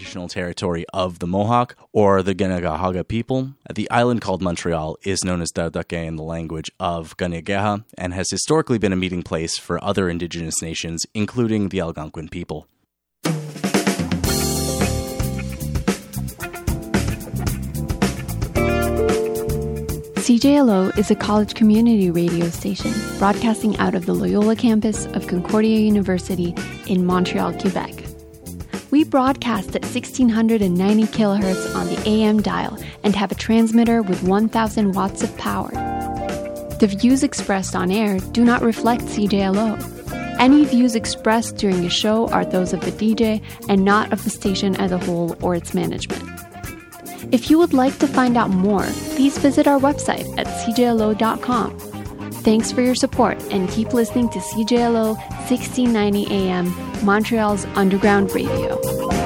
traditional territory of the Mohawk or the Kanien'kehá:ka people. The island called Montreal is known as Dardake in the language of Kanien'kehá:ka and has historically been a meeting place for other indigenous nations, including the Algonquin people. CJLO is a college community radio station broadcasting out of the Loyola campus of Concordia University in Montreal, Quebec. We broadcast at 1690 kilohertz on the AM dial and have a transmitter with 1,000 watts of power. The views expressed on air do not reflect CJLO. Any views expressed during a show are those of the DJ and not of the station as a whole or its management. If you would like to find out more, please visit our website at cjlo.com. Thanks for your support and keep listening to CJLO 1690 AM, Montreal's underground radio.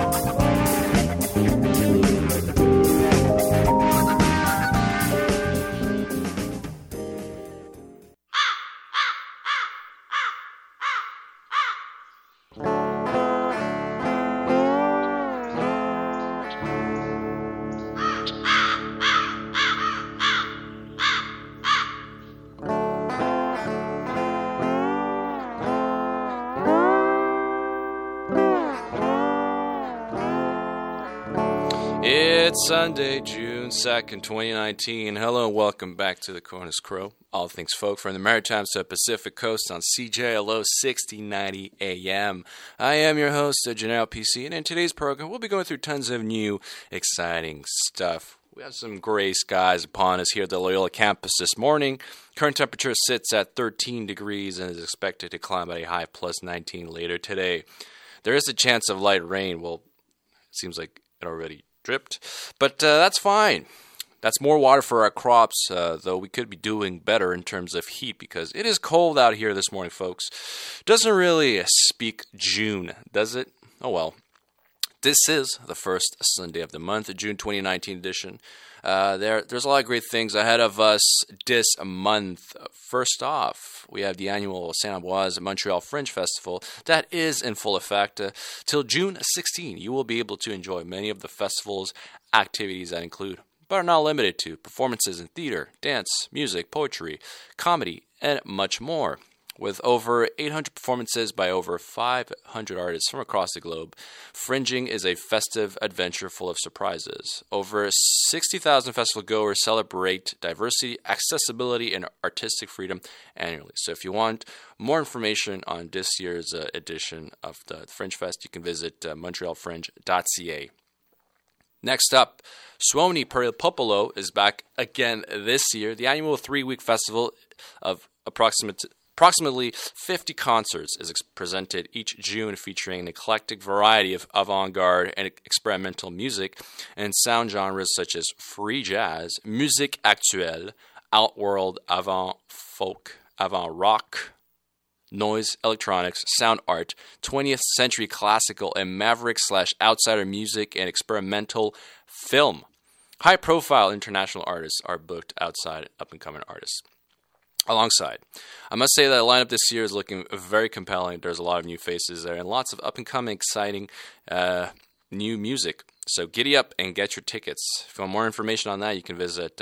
It's Sunday, June 2nd, 2019. Hello and welcome back to the Cornish Crow, all things folk from the Maritimes to the Pacific Coast on CJLO 1690 AM. I am your host, Janelle PC, and in today's program, we'll be going through tons of new, exciting stuff. We have some gray skies upon us here at the Loyola campus this morning. Current temperature sits at 13 degrees and is expected to climb at a high plus 19 later today. There is a chance of light rain. Well, it seems like it already dripped, but that's fine. That's more water for our crops, though we could be doing better in terms of heat because it is cold out here this morning, folks. Doesn't really speak June, does it? Oh well. This is the first Sunday of the month, June 2019 edition. There's a lot of great things ahead of us this month. First off, we have the annual Saint-Ambroise Montreal Fringe Festival that is in full effect. Till June 16, you will be able to enjoy many of the festival's activities that include, but are not limited to, performances in theater, dance, music, poetry, comedy, and much more. With over 800 performances by over 500 artists from across the globe, Fringing is a festive adventure full of surprises. Over 60,000 festival goers celebrate diversity, accessibility, and artistic freedom annually. So if you want more information on this year's edition of the Fringe Fest, you can visit montrealfringe.ca. Next up, Suoni per il Popolo is back again this year. The annual 3-week festival of approximately 50 concerts is presented each June, featuring an eclectic variety of avant-garde and experimental music and sound genres such as free jazz, musique actuelle, outworld, avant-folk, avant-rock, noise, electronics, sound art, 20th century classical, and maverick/outsider music and experimental film. High-profile international artists are booked outside up-and-coming artists. Alongside, I must say that the lineup this year is looking very compelling. There's a lot of new faces there and lots of up-and-coming, exciting new music. So giddy up and get your tickets. If you want more information on that, you can visit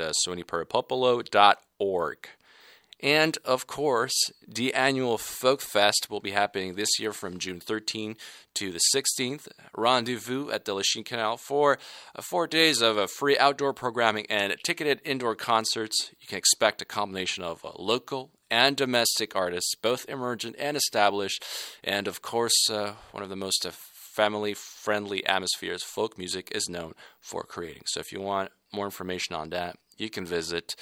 suoniperipopolo.org. And, of course, the annual Folk Fest will be happening this year from June 13th to the 16th. Rendezvous at the Lachine Canal for 4 days of free outdoor programming and ticketed indoor concerts. You can expect a combination of local and domestic artists, both emergent and established. And, of course, one of the most family-friendly atmospheres folk music is known for creating. So if you want more information on that, you can visit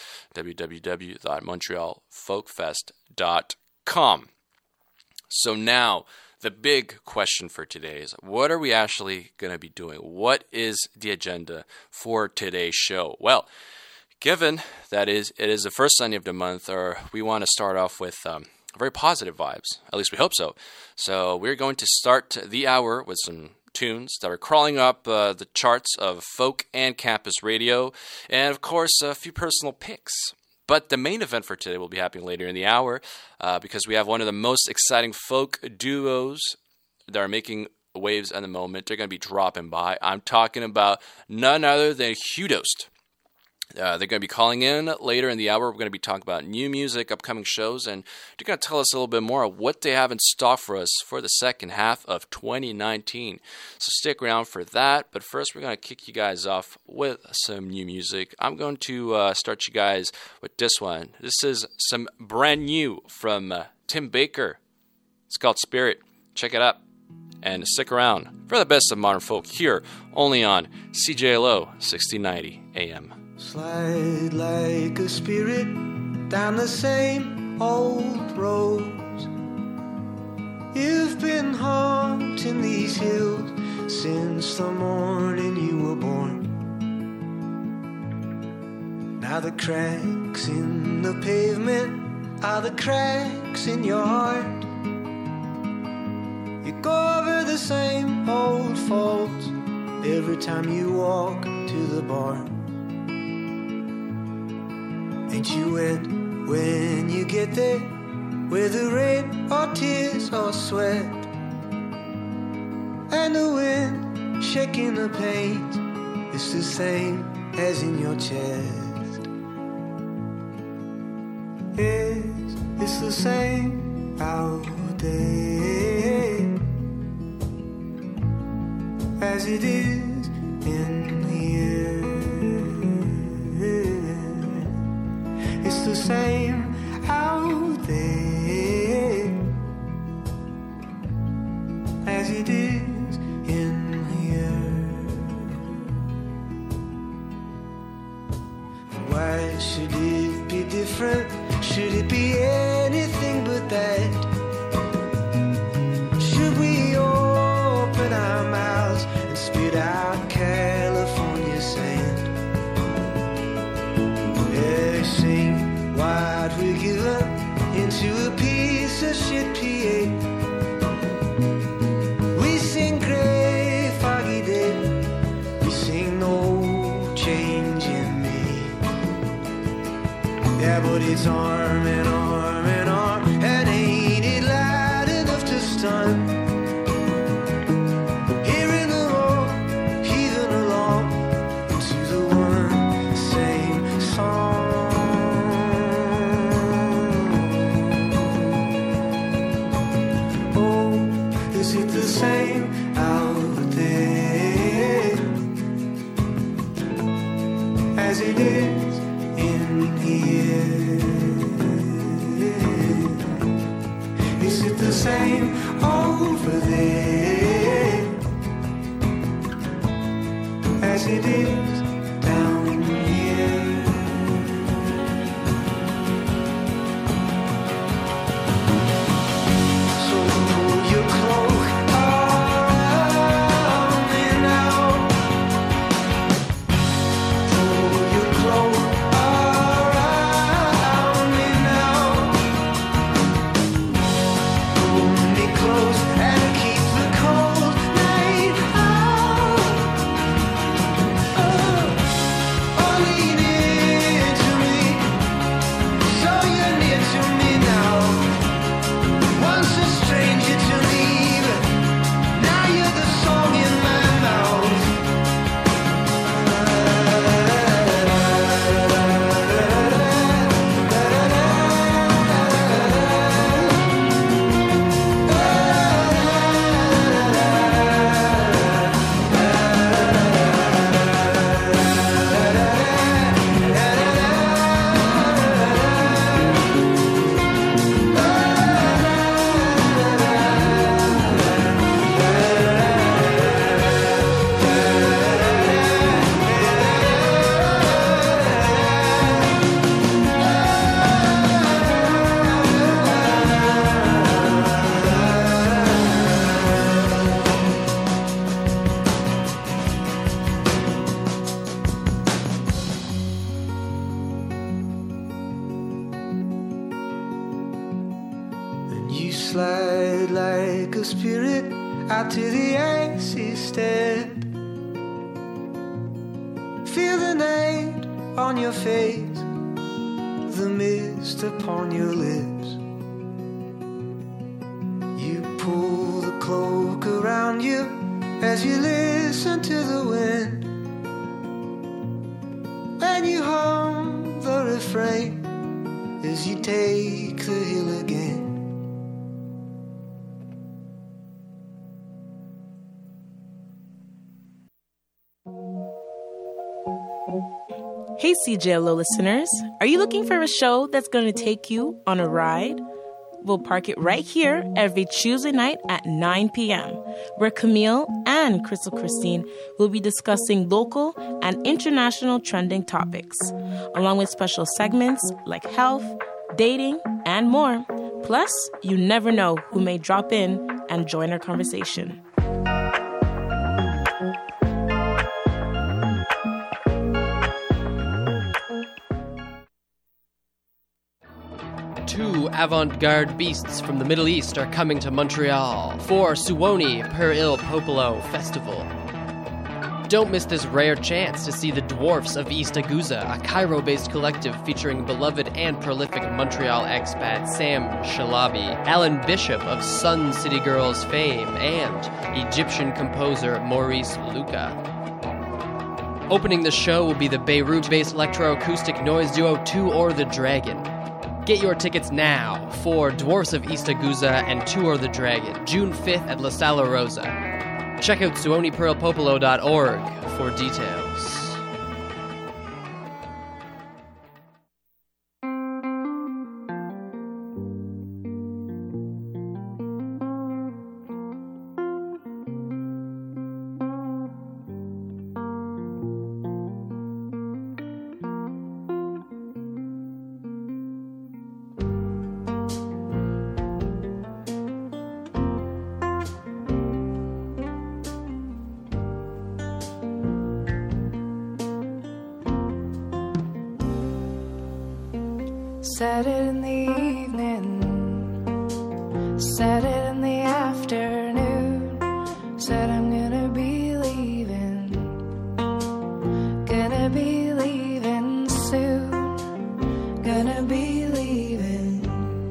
www.montrealfolkfest.com. So now, the big question for today is, what are we actually going to be doing? What is the agenda for today's show? Well, given that it is the first Sunday of the month, we want to start off with very positive vibes. At least we hope so. So we're going to start the hour with some tunes that are crawling up the charts of folk and campus radio, and of course a few personal picks. But the main event for today will be happening later in the hour because we have one of the most exciting folk duos that are making waves at the moment. They're going to be dropping by. I'm talking about none other than Hudost. They're going to be calling in later in the hour. We're going to be talking about new music, upcoming shows, and they're going to tell us a little bit more of what they have in stock for us for the second half of 2019. So stick around for that. But first, we're going to kick you guys off with some new music. I'm going to start you guys with this one. This is some brand new from Tim Baker. It's called Spirit. Check it out. And stick around for the best of modern folk here, only on CJLO 1690 AM. Slide like a spirit down the same old roads. You've been haunting these hills since the morning you were born. Now the cracks in the pavement are the cracks in your heart. You go over the same old faults every time you walk to the bar. Ain't you wet when you get there, whether rain or tears or sweat? And the wind shaking the paint is the same as in your chest. It's the same out there as it is in here. It's the same out there as it is in here. Why should it be different? Should it be anything but that? Should we open our mouths and spit out California sand? Sing what we're given into a piece of shit PA. We sing gray foggy day. We sing no change in me. Yeah, but it's arm in arm in arm, and ain't it loud enough to stun? Hearing them all, heaving along to the one same song. Is it the same out there as it is in here? Is it the same over there as it is down here? So pull your clothes around me now. Pull your clothes around me now. Pull me close and keep the cold night out. Oh, lean into me, so you're near to me now. Once a stranger to me, but now you're the song in my mouth. And you slide like a spirit out to the icy step. Feel the night on your face, the mist upon your lips. You pull the cloak around you listen to the wind when you hum the refrain as you take the hill again. Hey CJLO listeners, are you looking for a show that's going to take you on a ride? We'll park it right here every Tuesday night at 9 p.m., where Camille and Crystal Christine will be discussing local and international trending topics, along with special segments like health, dating, and more. Plus, you never know who may drop in and join our conversation. Two avant-garde beasts from the Middle East are coming to Montreal for Suoni Per Il Popolo Festival. Don't miss this rare chance to see the Dwarfs of East Aguza, a Cairo-based collective featuring beloved and prolific Montreal expat Sam Shalabi, Alan Bishop of Sun City Girls fame, and Egyptian composer Maurice Luca. Opening the show will be the Beirut-based electroacoustic noise duo Two or the Dragon. Get your tickets now for Dwarfs of East Aguza and Two or the Dragon, June 5th at La Sala Rosa. Check out suonipearlpopolo.org for details. Said it in the evening, said it in the afternoon, said I'm gonna be leaving soon, gonna be leaving.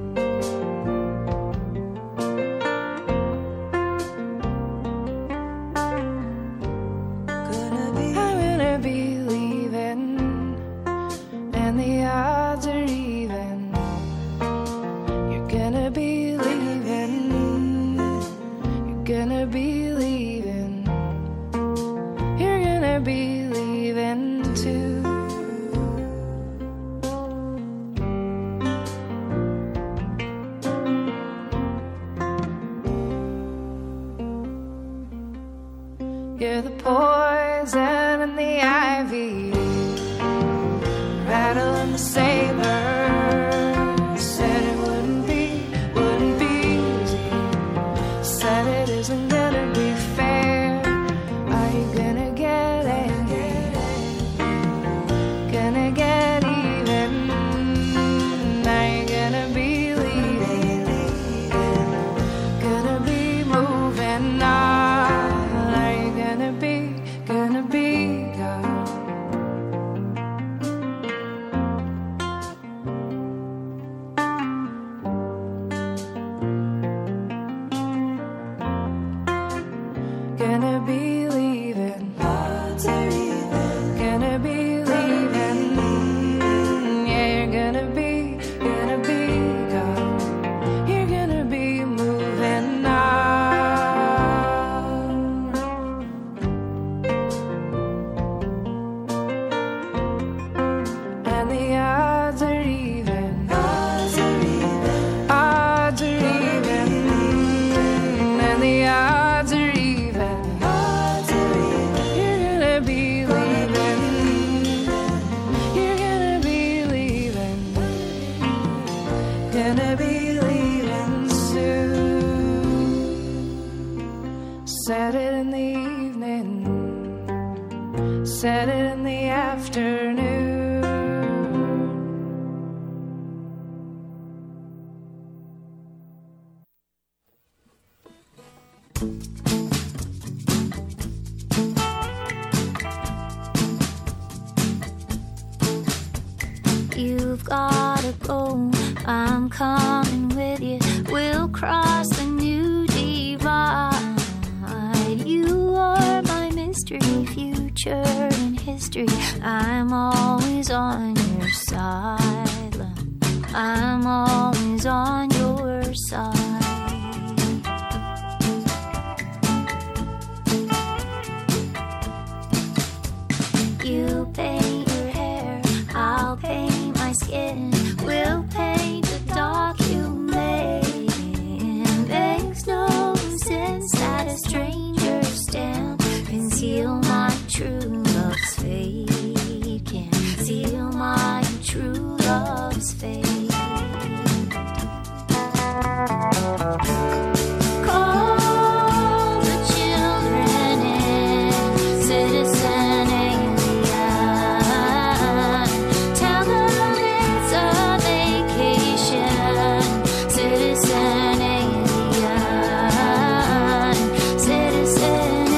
I'm gonna be leaving, and the odds are even. You're gonna be leaving. You're gonna be leaving. You're gonna be leaving too. You're the poison and the ivy, rattle and the saber. Said it wouldn't be easy. Said it isn't gonna be fair. Are you gonna get angry? Gonna get even? Are you gonna be leaving? Gonna be moving on? Are you gonna be gone? Gonna be leaving. Gonna be leaving. Yeah, you're gonna be gone. You're gonna be moving on. And the odds are even. Odds are even. And the odds are even. You're gonna be leaving. You're gonna be leaving. Gonna be leaving soon. Said it in the evening. Said it in the afternoon. You've gotta go, I'm coming with you. We'll cross the new divide. You are my mystery, future and history. I'm always on your side, love. I'm always on your side. You paint your hair, I'll paint my skin. We'll paint the dock you made. Makes no sense that a stranger's stamp conceal my true love's fate. Conceal my true love's fate. Call the children in, citizen alien. Tell them it's a vacation, citizen alien. Citizen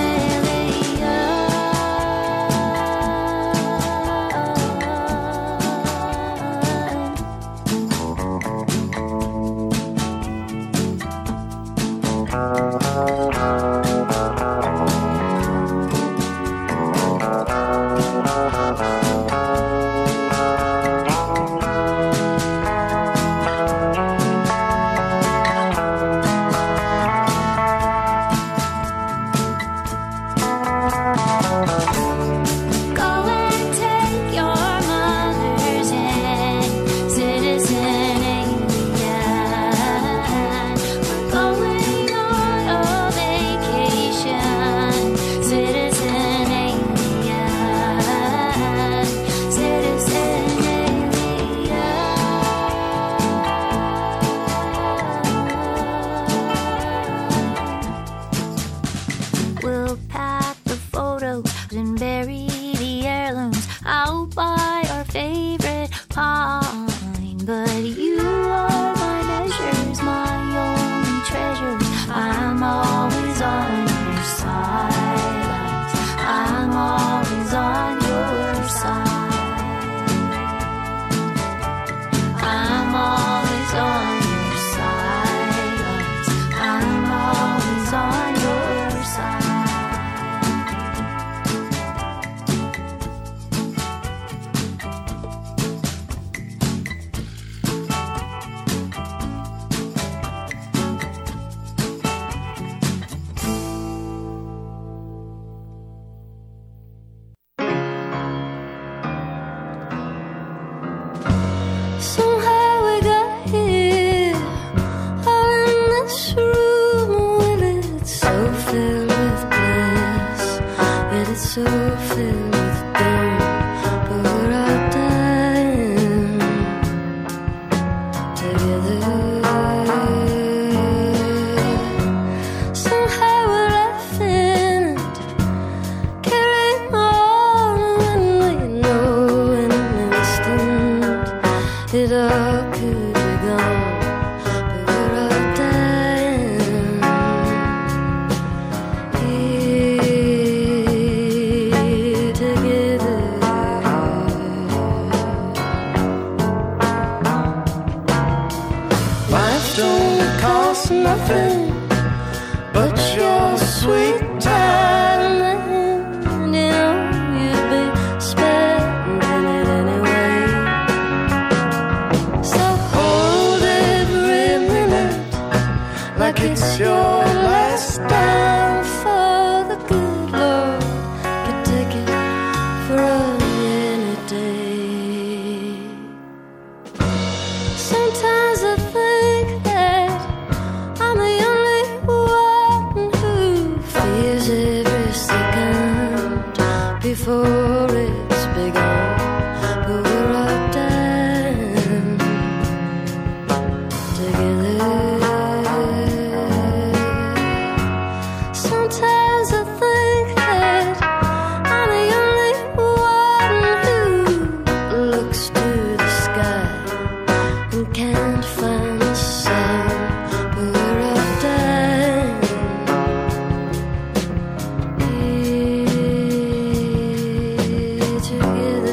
Go and take your mother's hand, citizen alien. We're going on a vacation, citizen alien. Citizen alien. We'll pack the photos and bury the heirlooms out by our favorite pine. But you are my measures, my only treasures. I'm always on your side. I'm always on your side. I'm always on your side. I'm always on your side. Somehow we got here, all in this room. Well, it's so filled with bliss, yet it's so filled with doom. But we're all dying together. Somehow we're laughing and carrying on when we know in an instant it all could be gone. But we're all dying here together. Life don't cost nothing but your sweet time. And you know you'd be spending it anyway. So Hold every minute like it's your last time. for the good Lord could take it from any day. Sometimes I think that I'm the only one who feels every second before it's begun. But we're all dying together. Sometimes I think that I'm the only one who looks to the sky and can't find the sun. But we're all dying here together.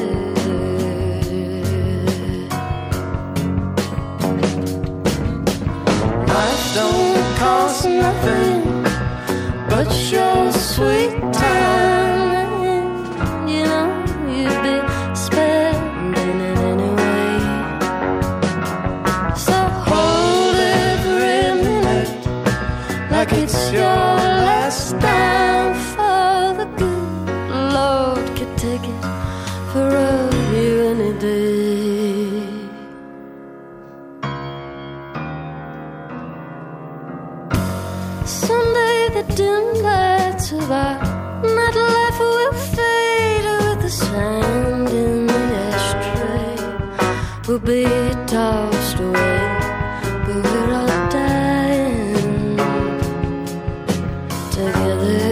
take it for you any day. Someday the dim lights of our nightlife will fade with the sand in the ashtray. We'll be tossed away, but we're all dying together.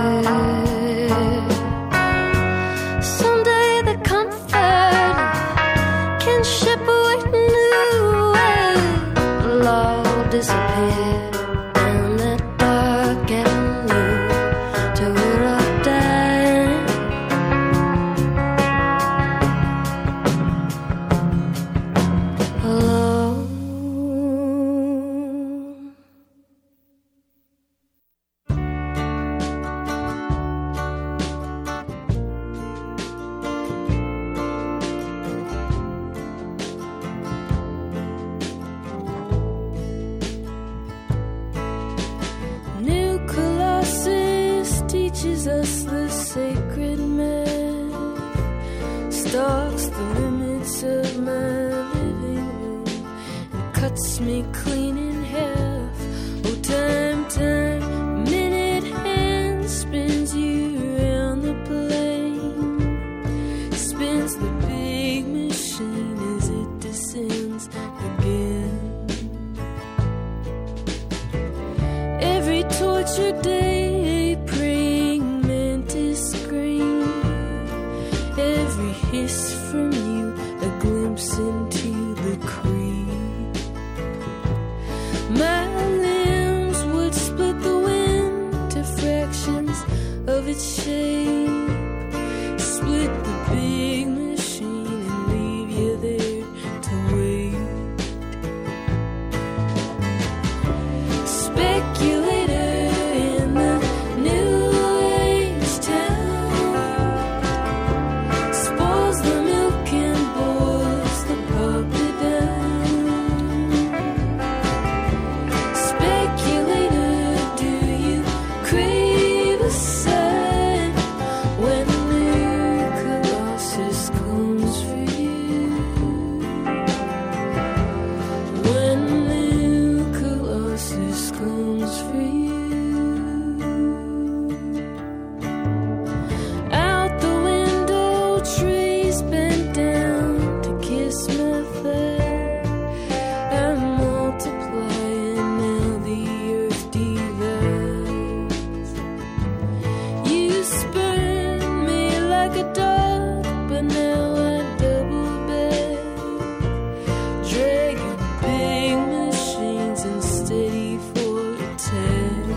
Someday the comfort can ship away new waves. It'll all disappear down that dark avenue till we're all dying. Alone. New Colossus teaches us the sacred math, stalks the limits of my living room, and cuts me clean in half. Oh, time, minute hand spins you around the plane, spins the big machine as it descends again. Every tortured day, a praying mantis scream. Every hiss from you, a glimpse into the cream. My limbs would split the wind to fractions of its shape, split the big machine and leave you there to wait. Speculator in the new age town, spoils the milk and boils the puppy down. Speculator, do you crave a sign when new Colossus comes for you? When new Colossus comes for you. Out the window, trees bent down to kiss my thigh. I'm multiplying, now the earth divides. You spurned me like a dog, but now I double back, dragging big machines and steady for attack.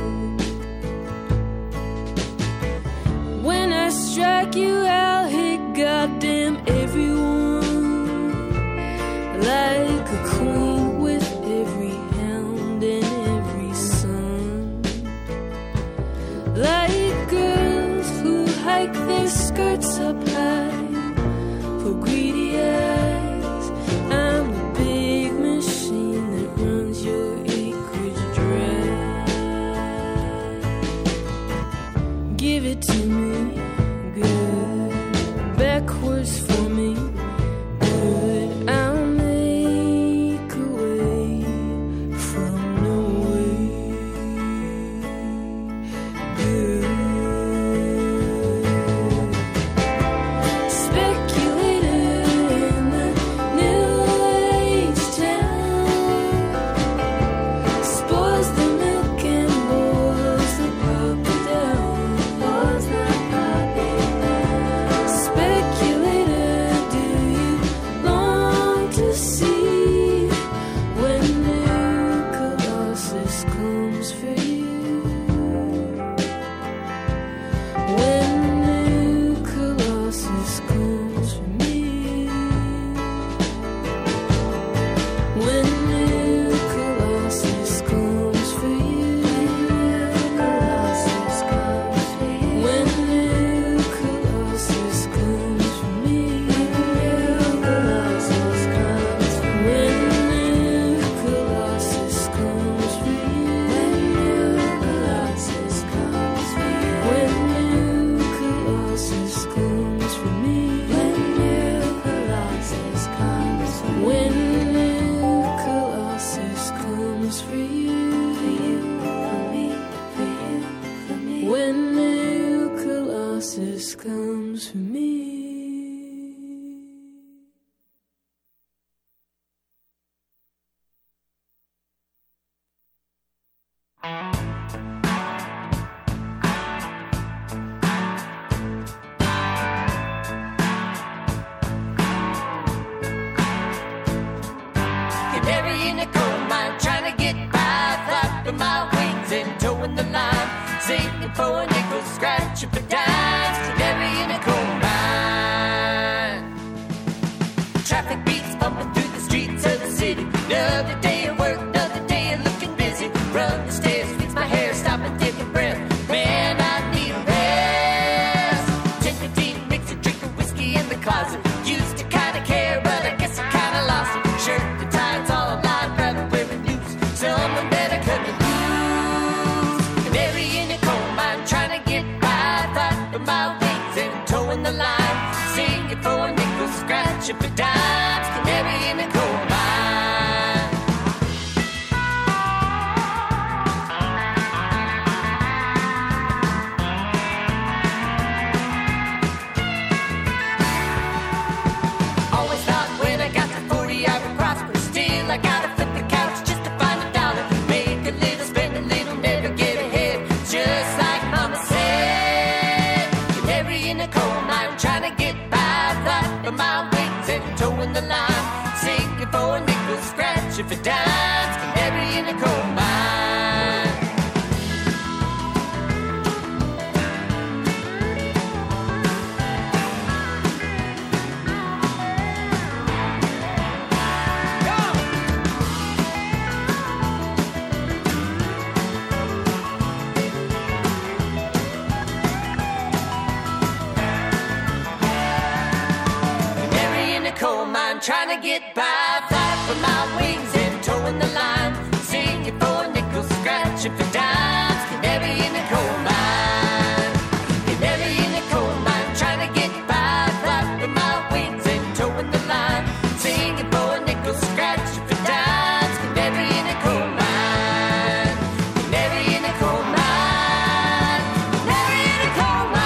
When I strike you, I'll hit goddamn everyone, like a queen with every hound and every son, like girls who hike their skirts up high for greedy eyes. I'm the big machine that runs your acreage dry. Give it to me, good. Backwards for me, good. I'll make a way from no way, good. Speculator in the new age town, spoils the milk and boils the puppy down. Boils the comes for me. Canary in a coal mine, trying to get by, flapping my wings and towing the line, singing for a nickel, scratching for dimes. Canary in a coal mine. Traffic beats bumping through the streets of the city. Another day of work, another day of looking busy. Run the stairs, fix my hair, stop and take a breath. Man, I need a rest. 10, 15, mix a drink of whiskey in the closet. Used to kinda care, but I guess I kinda lost it. Shirt, the tie, it's all aligned, rather wearing loose. Someone better cut the loose. Canary in a coal mine, trying to get by, flapping my wings and towing the line, singing for a nickel, scratching for dimes. Canary in a coal mine. Always thought when I got to 40 I would prosper. Still I gotta flip the couch just to find a dollar. Make a little, spend a little, never get ahead. Just like mama said. Canary in a coal mine, trying to get by, flapping my wings and towing the line, singing for a nickel, scratching for dimes. Canary in a coal mine. Canary in a coal mine, trying to get by, flapping my wings and towing the line, singing for a nickel, scratching for dimes. Canary in a coal mine. Canary in a coal mine, trying to get by, flapping my wings and towing the line, singing for a nickel, scratching for dimes. Canary in a coal mine. Canary in a coal mine. Canary in a coal mine.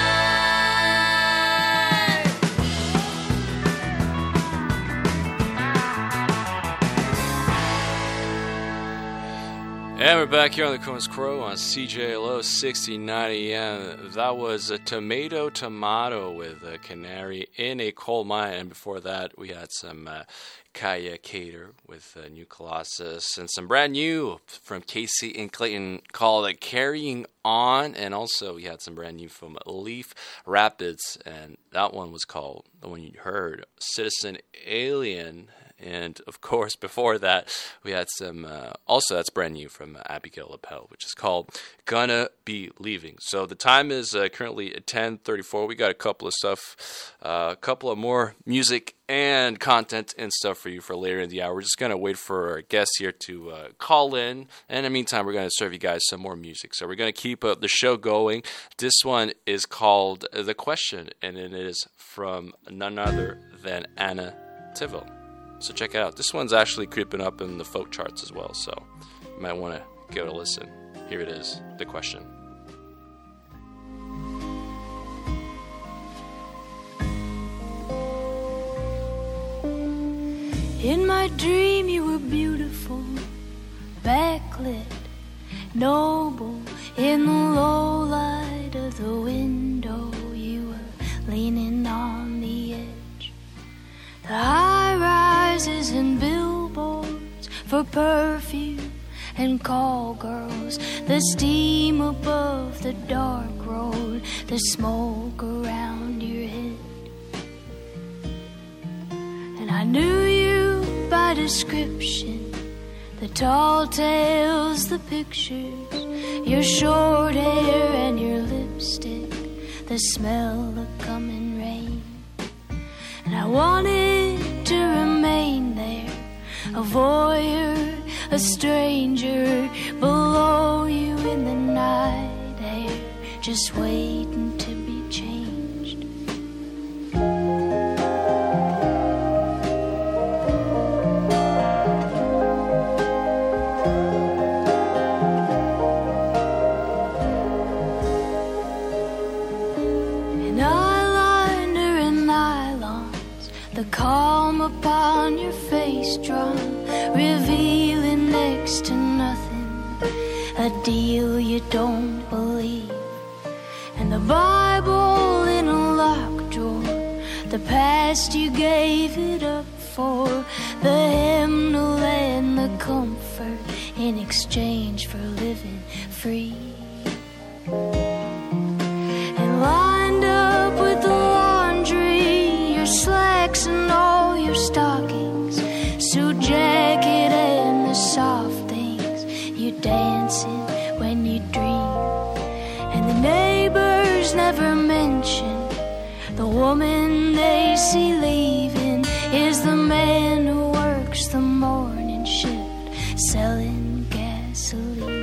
And we're back here on the Cohen's Crow on CJLO 6090 AM. That was a Tomato with a Canary in a Coal Mine. And before that, we had some Kaya Cater with New Colossus and some brand new from Casey and Clayton called Carrying On. And also, we had some brand new from Leaf Rapids. And that one was called, the one you heard, Citizen Alien. And of course, before that, we had some, also that's brand new from Abigail Lapel, which is called Gonna Be Leaving. So the time is currently at 10:34. We got a couple of stuff, a couple of more music and content and stuff for you for later in the hour. We're just going to wait for our guests here to call in. And in the meantime, we're going to serve you guys some more music. So we're going to keep the show going. This one is called The Question, and it is from none other than Anna Tivil. So check it out. This one's actually creeping up in the folk charts as well, so you might want to give it a listen. Here it is, The Question. In my dream you were beautiful, backlit, noble. In the low light of the window you were leaning on the edge. The high rises and billboards for perfume and call girls, the steam above the dark road, the smoke around your head. And I knew you by description, the tall tales, the pictures, your short hair and your lipstick, the smell of coming rain. And I wanted to remain there, a voyeur, a stranger, below you in the night air, just waiting to be changed. And the calm upon your face drawn, revealing next to nothing, a deal you don't believe, and the Bible in a locked drawer, the past you gave it up for, the hymnal and the comfort in exchange for living free. And lined up with the laundry, your slacks and all your stockings, suit jacket and the soft things you dance in when you dream. And the neighbors never mention the woman they see leaving is the man who works the morning shift selling gasoline.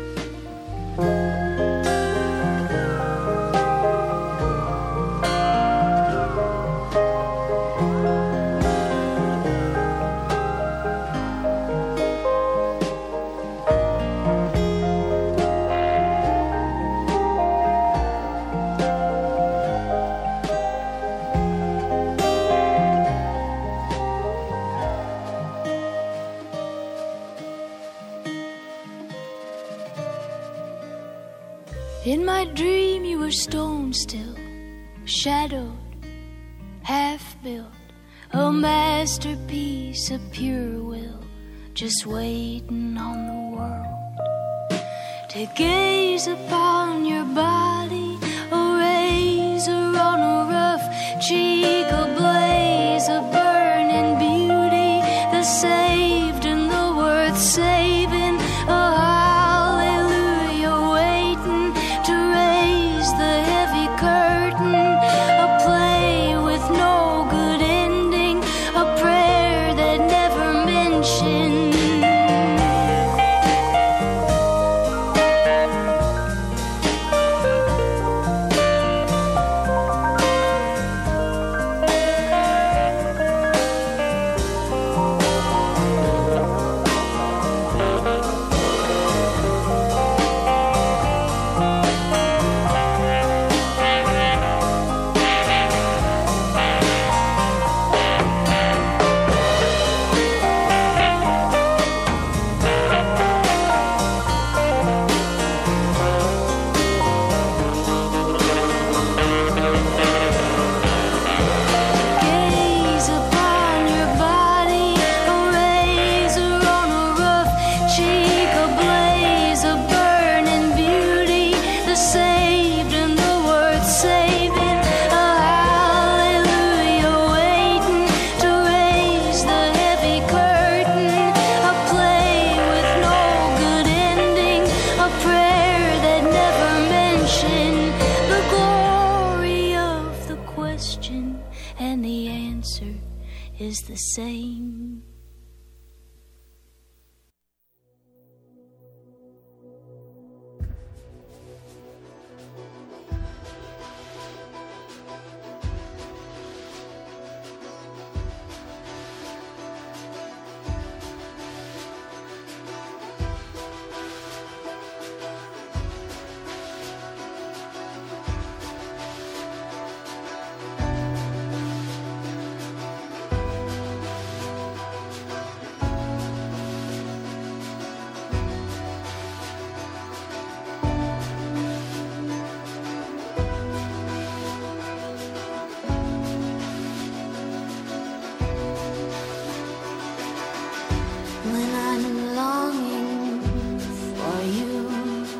In my dream you were stone still, shadowed, half-built, a masterpiece of pure will, just waiting on the world to gaze upon your body, a razor on a rough cheek, a blaze of burning beauty, the saved and the worth saving, a is the same. When I'm longing for you,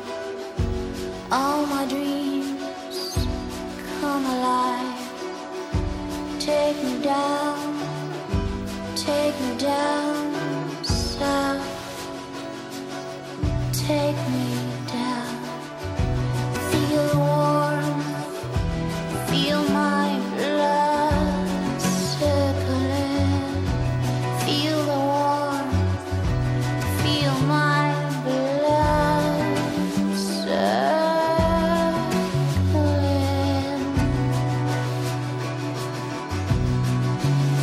all my dreams come alive. Take me down south. Take me down. Feel the warmth, feel my blood circling. Feel the warmth, feel my blood circling.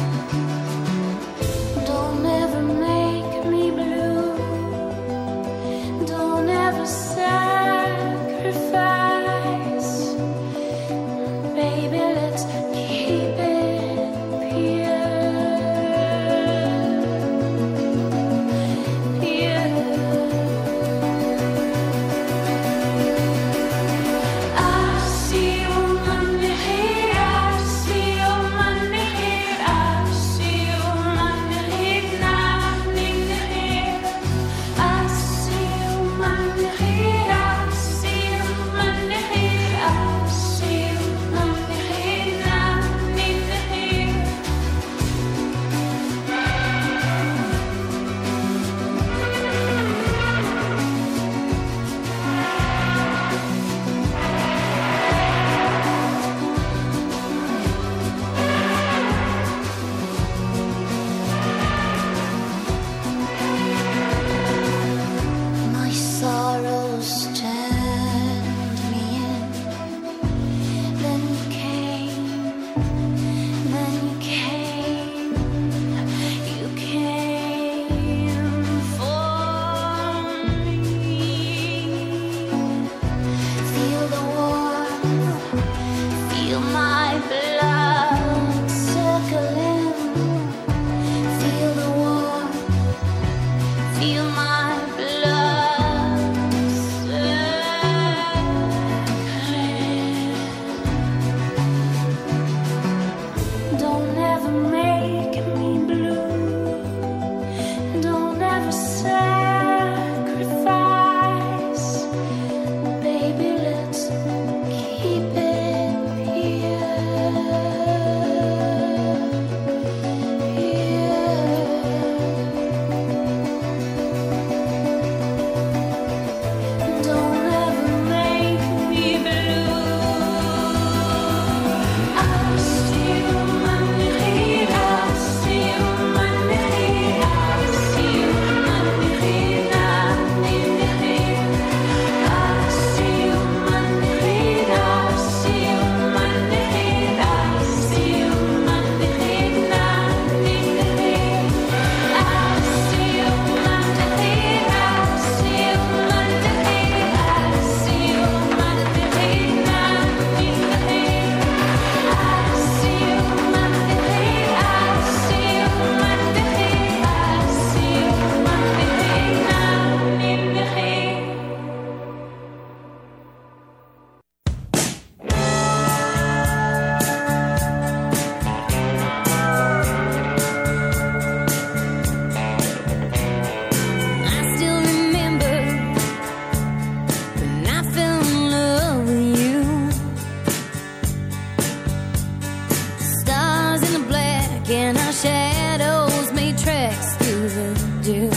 and our shadows made tracks through the dew.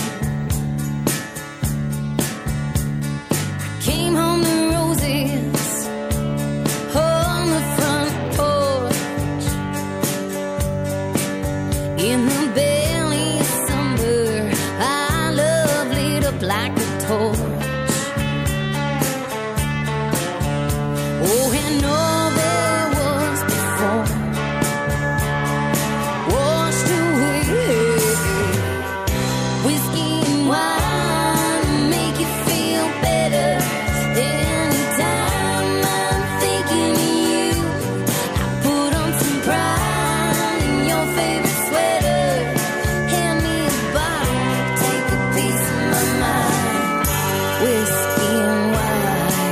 I came home to roses on the front porch. In the belly of summer, our love lit up like a torch. Oh, and all there was before washed away. Whiskey and wine make you feel better. Anytime I'm thinking of you, I put on some pride in your favorite sweater. Hand me a bottle, take a piece of my mind. Whiskey and wine.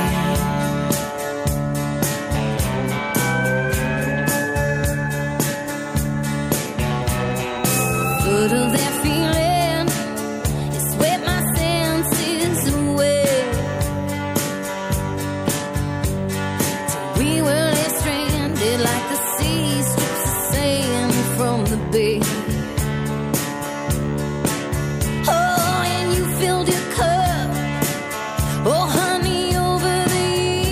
Full of that feeling, it swept my senses away. Till we were left stranded like the sea strips the sand from the bay. Oh, and you filled your cup, oh honey, over the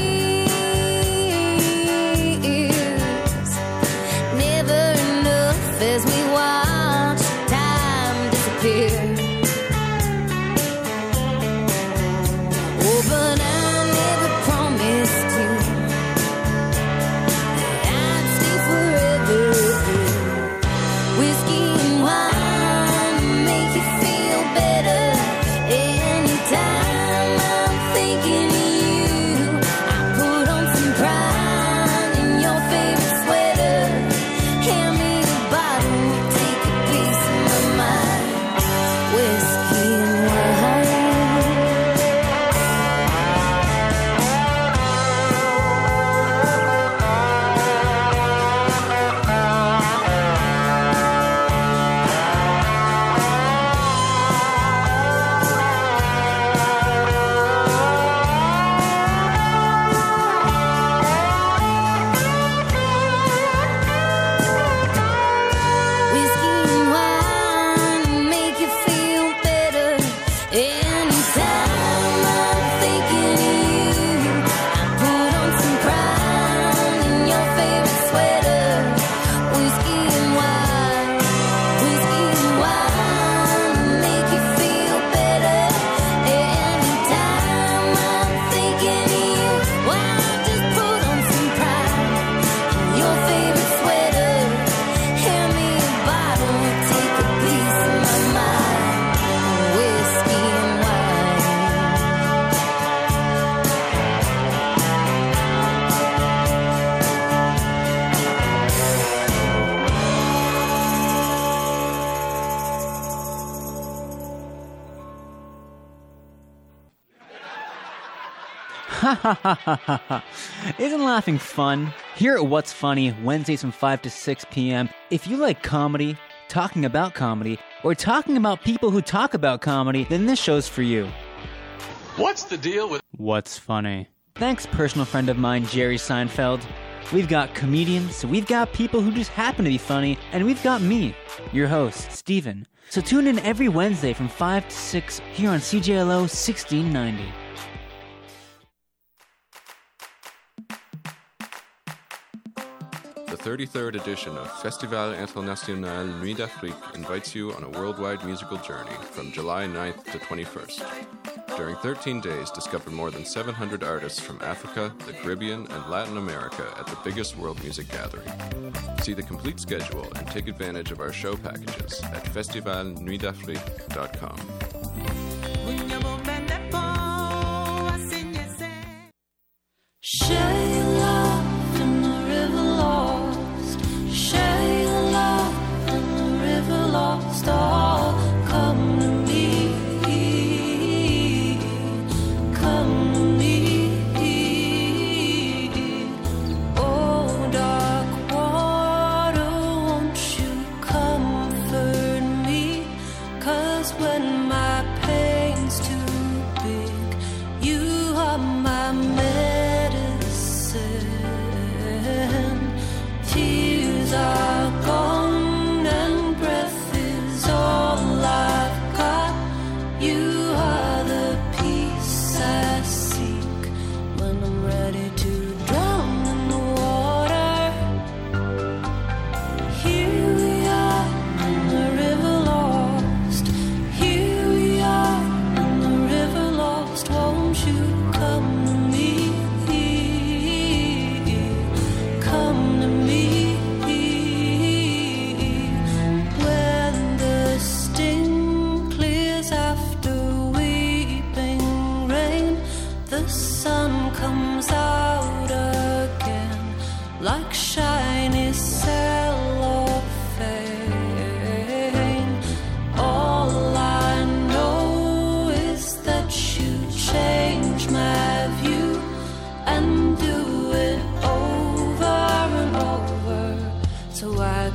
years. Never enough as we watch time disappear. Oh, but I never promised you that I'd stay forever. Whiskey and wine make you feel better. Anytime I'm thinking of you, I put on some pride in your favorite sweater. Hand me a bottle, take a piece of my mind. Whiskey and wine. Whiskey and wine make you feel better. Anytime I'm thinking of you, I put on some pride in your favorite sweater. Whiskey and wine make you feel better. Anytime I'm thinking of you, why just put on some pride in your favorite sweater. Hand me a bottle, take a piece of my mind. Whiskey and wine. Isn't laughing fun? Here at What's Funny, Wednesdays from 5 to 6 p.m. If you like comedy, talking about comedy, or talking about people who talk about comedy, then this show's for you. What's the deal with What's Funny? Thanks, personal friend of mine, Jerry Seinfeld. We've got comedians, we've got people who just happen to be funny, and we've got me, your host, Steven. So tune in every Wednesday from 5 to 6 here on CJLO 1690. The 33rd edition of Festival International Nuit d'Afrique invites you on a worldwide musical journey from July 9th to 21st. During 13 days, discover more than 700 artists from Africa, the Caribbean, and Latin America at the biggest world music gathering. See the complete schedule and take advantage of our show packages at festivalnuitdafrique.com. Share your love in the river lost. Share your love in the river lost. Oh, come to me. Come to me. Oh, dark water, won't you comfort me? 'Cause when my pain's too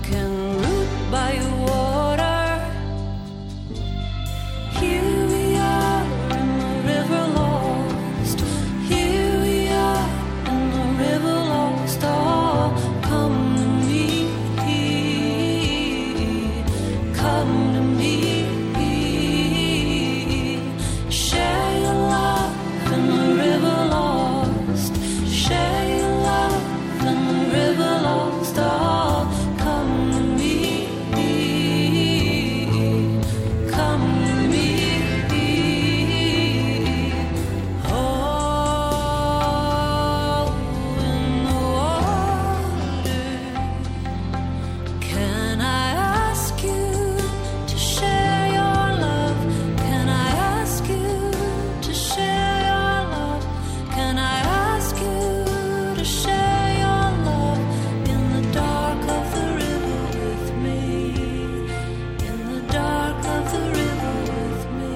can root by your water. Here we are in the river lost. Here we are in the river lost. Oh, come to me. Come to me. Share your love in the river lost. Share your love in the river lost. Oh, come to me. Come to me. Oh, in the water. Can I ask you to share your love? Can I ask you to share your love? Can I ask you to share your love in the dark of the river with me? In the dark of the river with me.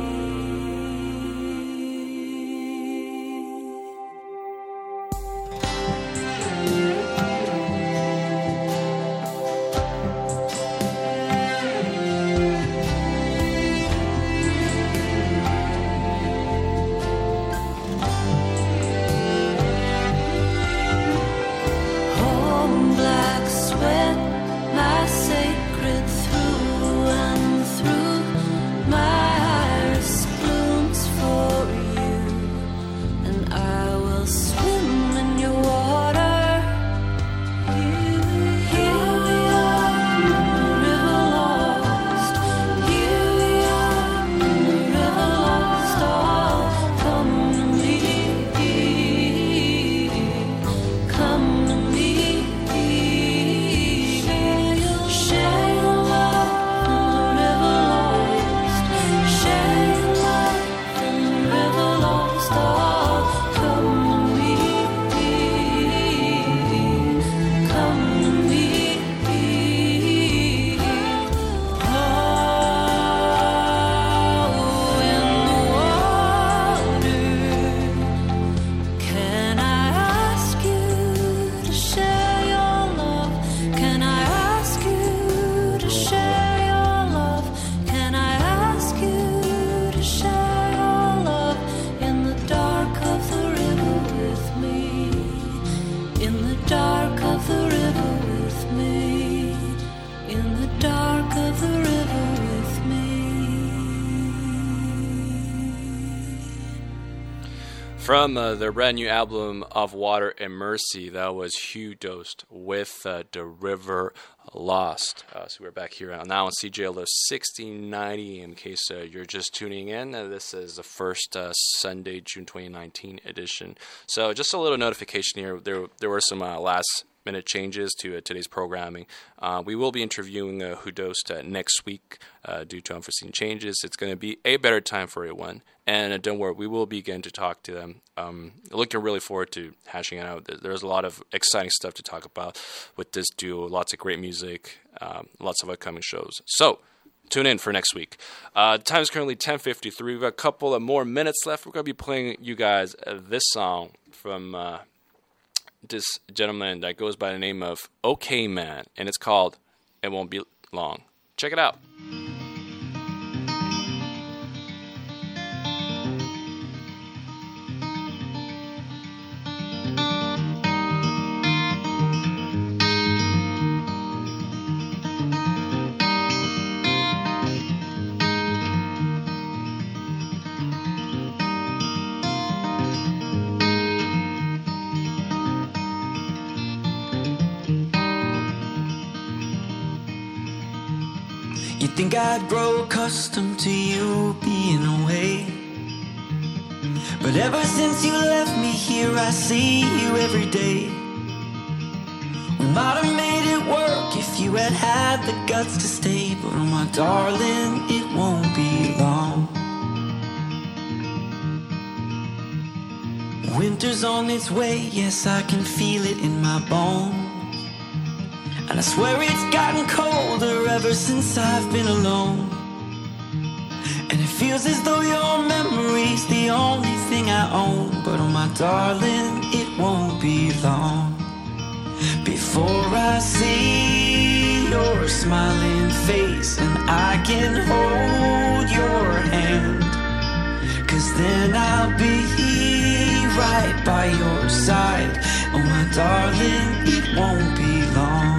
Oh, black sweat, my sacred through and through. My iris blooms for you, and I will swim in your water. Here we are in the river lost. Here we are in the river lost. Oh, come to me. Come to me. Share your love in the river lost. Share your love in the river lost. Oh, come to me. Come to me. Oh, in the water. Can I ask you to share your love? Can I ask you to share your love? Can I ask you to share your love in the dark of the river with me? In the dark of the river with me. In the dark of the river with me. From their brand new album Of Water and Mercy, that was Hugh Dost with The River Lost. So we're back here now on CJLO 1690. In case you're just tuning in, this is the first Sunday, June 2019 edition. So just a little notification here. There were some last-minute changes to today's programming. We will be interviewing Hugh Dost next week due to unforeseen changes. It's going to be a better time for everyone. And don't worry, we will begin to talk to them. Looking really forward to hashing it out. There's a lot of exciting stuff to talk about with this duo. Lots of great music, lots of upcoming shows. So tune in for next week. The time is currently 10:53. We've got a couple of more minutes left. We're going to be playing you guys this song from this gentleman that goes by the name of OK Man, and it's called It Won't Be Long. Check it out. You'd think I'd grow accustomed to you being away, but ever since you left me here, I see you every day. We might have made it work if you had had the guts to stay, but oh my darling, it won't be long. Winter's on its way, yes, I can feel it in my bones. And I swear it's gotten colder ever since I've been alone. And it feels as though your memory's the only thing I own. But oh my darling, it won't be long before I see your smiling face and I can hold your hand. 'Cause then I'll be right by your side. Oh my darling, it won't be long.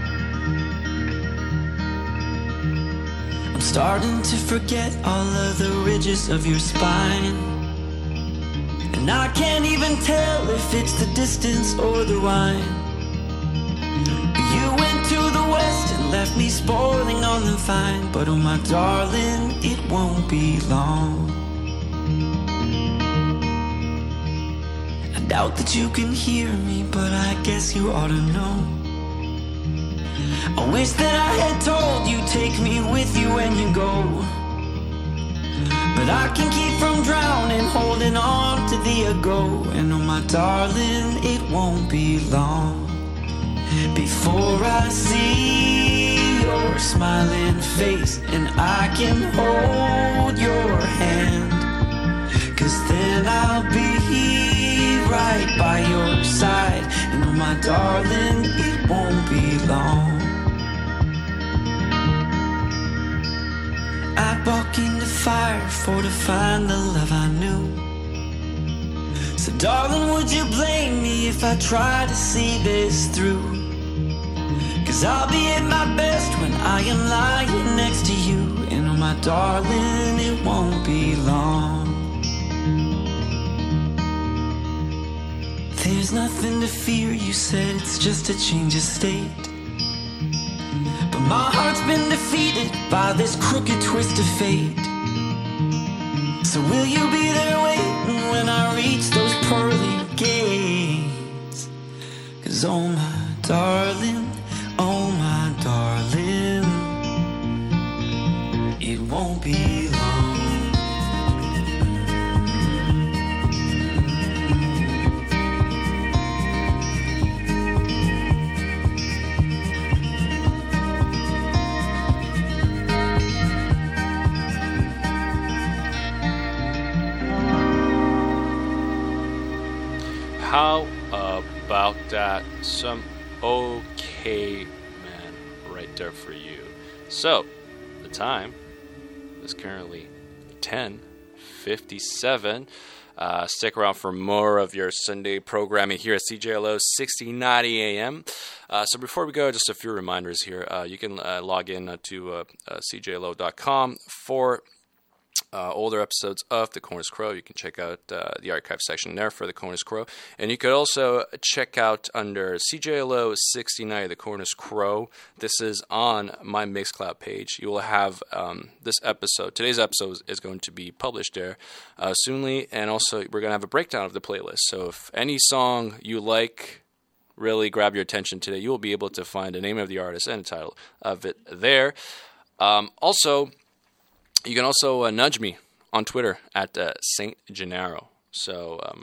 I'm starting to forget all of the ridges of your spine, and I can't even tell if it's the distance or the wine. You went to the west and left me spoiling on the vine. But oh my darling, it won't be long. I doubt that you can hear me, but I guess you ought to know. I wish that I had told you, take me with you when you go. But I can keep from drowning, holding on to the ago. And oh my darling, it won't be long before I see your smiling face and I can hold your hand. 'Cause then I'll be right by your side. And oh my darling, it won't be long. I walk in the fire for to find the love I knew. So darling, would you blame me if I try to see this through? 'Cause I'll be at my best when I am lying next to you. And oh my darling, it won't be long. There's nothing to fear, you said, it's just a change of state. But my heart's been defeated by this crooked twist of fate. So will you be there waiting when I reach those pearly gates? 'Cause oh my darling, oh my darling, it won't be long. How about that? Some okay man right there for you. So, the time is currently 10:57. Stick around for more of your Sunday programming here at CJLO 1690 AM. So before we go, just a few reminders here. You can log in to cjlo.com for older episodes of The Cornish Crow. You can check out the archive section there for The Cornish Crow. And you could also check out under CJLO 1690 The Cornish Crow. This is on my Mixcloud page. You will have this episode. Today's episode is going to be published there soonly. And also, we're going to have a breakdown of the playlist. So if any song you like really grab your attention today, you will be able to find the name of the artist and the title of it there. Also, you can also nudge me on Twitter at St. Gennaro. So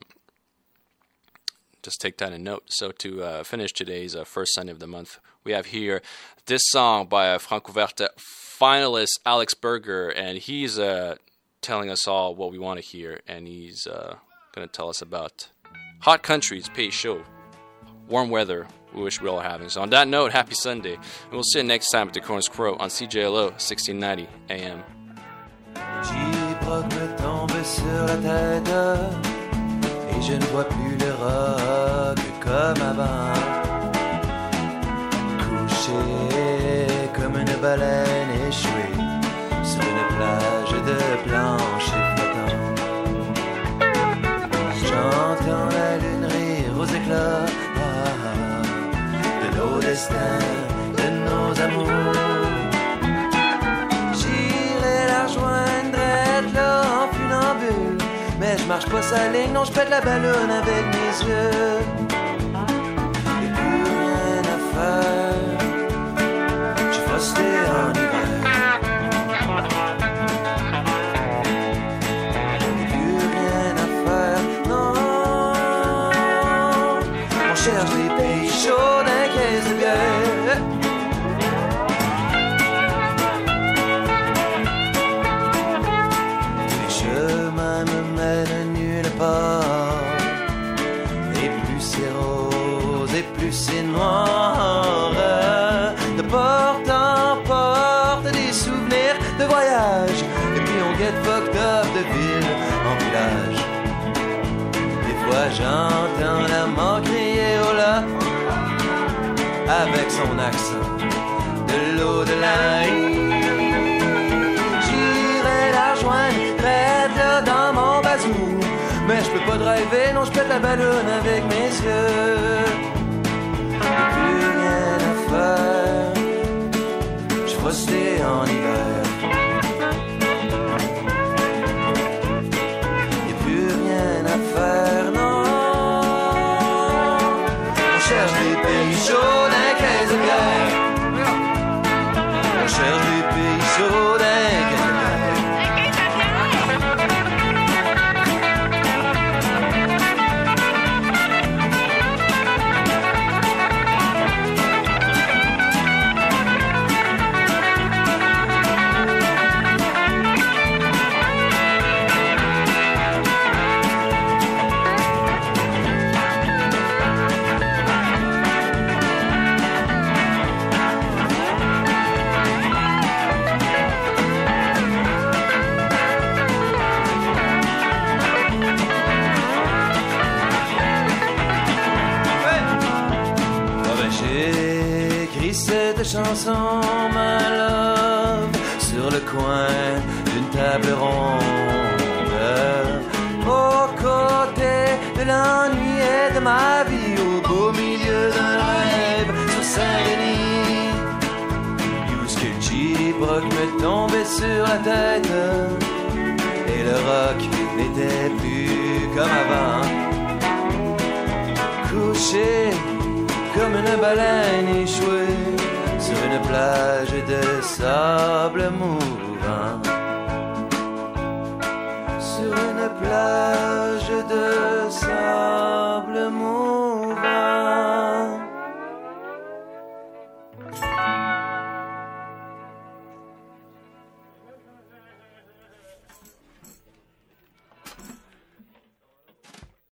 just take that in note. So to finish today's first Sunday of the month, we have here this song by Francoverte finalist Alex Berger, and he's telling us all what we want to hear, and he's going to tell us about hot countries, pays chaud, warm weather we wish we all were having. So on that note, happy Sunday, and we'll see you next time at the Cornish Crow on CJLO 1690 AM. J-Proc me tombe sur la tête et je ne vois plus le roc comme avant. Couché comme une baleine échouée sur une plage de plancher flottant. J'entends la lune rire aux éclats de nos destins, de nos amours. Mais je marche pas sa ligne, non je pète la ballonne avec mes yeux. Y'a plus rien à faire, j'suis frosté en hiver. Y'a plus rien à faire, non. On cherche des pays chauds d'un caisse de bière. Et plus c'est rose, et plus c'est noir. J'entends la mort crier au là avec son accent de l'au-delà. J'irai la rejoindre, prête là dans mon bazou. Mais je peux pas driver, non, je pète la balloune avec mes yeux. Y'a plus rien à faire, j'suis frosté en hiver. Y'a plus rien à faire, non. On cherche des pays chauds d'un 15 de guerre. On cherche des pays chauds d'un 15 de guerre. Cette chanson, my love, sur le coin d'une table ronde, aux côtés de l'ennui et de ma vie, au beau milieu d'un rêve sur Saint-Denis, où ce que le Jeep Rock me tombait sur la tête et le rock n'était plus comme avant, couché comme une baleine échouée sur une plage de sable mouvant. Sur une plage de sable mouvant.